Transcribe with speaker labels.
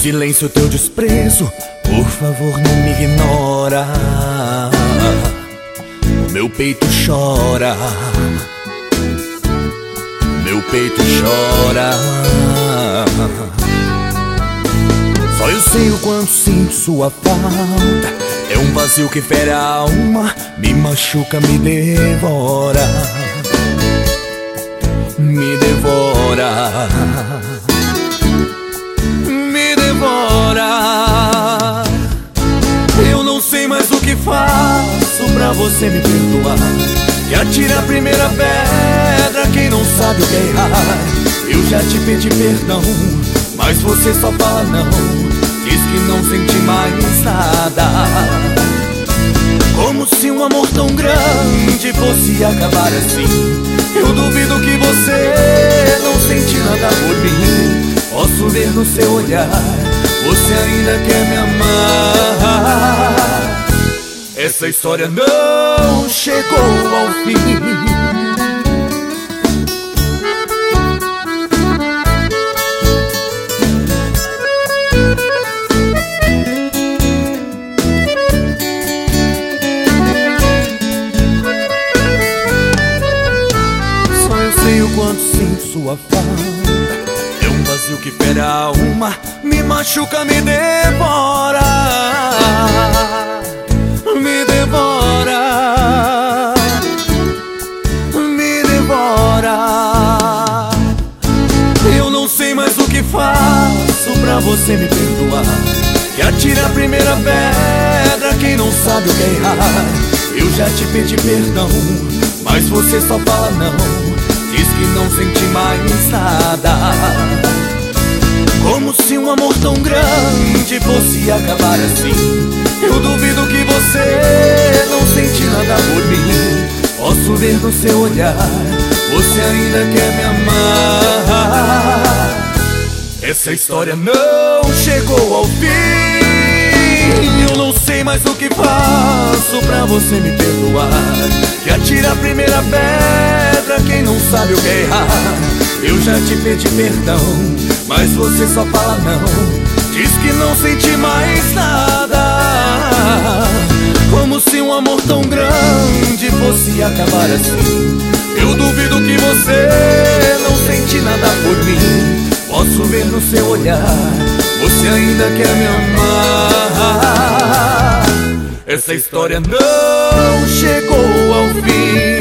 Speaker 1: silêncio, teu desprezo, por favor não me ignora. O meu peito chora, meu peito chora. Só eu sei o quanto sinto sua falta. É um vazio que fere a alma, me machuca, me devora, me devora, me devora. Eu não sei mais o que faço pra você me perdoar. Que atire a primeira pedra quem não sabe o que é errar. Eu já te pedi perdão, mas você só fala não. Diz que não sente mais nada. Como se um amor tão grande fosse acabar assim. Eu duvido que você não sente nada por mim. Posso ver no seu olhar, você ainda quer me amar. Essa história não chegou ao fim. Só eu sei o quanto sinto sua falta. É um vazio que fere a alma, me machuca, me devora, me devora, me devora. Eu não sei mais o que faço pra você me perdoar. Que atire a primeira pedra quem não sabe o que é errar. Eu já te pedi perdão, mas você só fala não. Diz que não sente mais nada. Como se um amor tão grande fosse acabar assim. Eu duvido que você não sente nada por mim. Posso ver no seu olhar, você ainda quer me amar. Essa história não chegou ao fim. Eu não sei mais o que faço pra você me perdoar. Que atire a primeira pedra quem não sabe o que é errar. Eu já te pedi perdão, mas você só fala não. Diz que não sente mais nada. Como se um amor tão grande fosse acabar assim. Eu duvido que você não sente nada por mim. Posso ver no seu olhar, você ainda quer me amar. Essa história não chegou ao fim.